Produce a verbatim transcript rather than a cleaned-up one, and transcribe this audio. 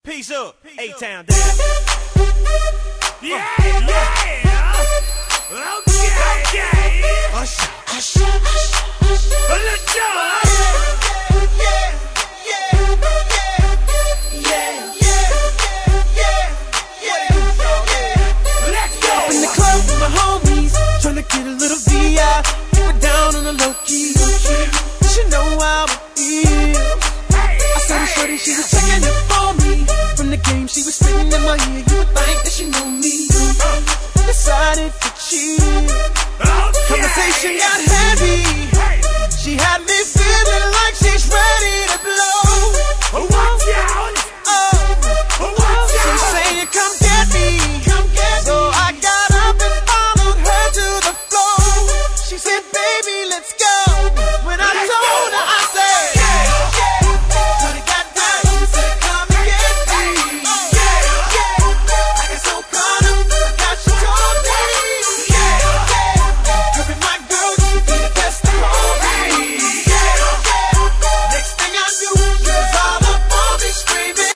Peace up, A-Town down. Yeah, yeah. Okay, okay. Hush, hush, hush, hush. Let's go. Yeah, yeah, yeah, yeah, yeah, yeah, yeah. Let's go. In the club with my homies, tryna get a little V I. Keep it down on the low key. She know how it feels. I saw the shorty, she was checking it for me. From the game, she was spitting in my ear. You would think that she knew me. Decided to cheat. Okay. Conversation got heavy.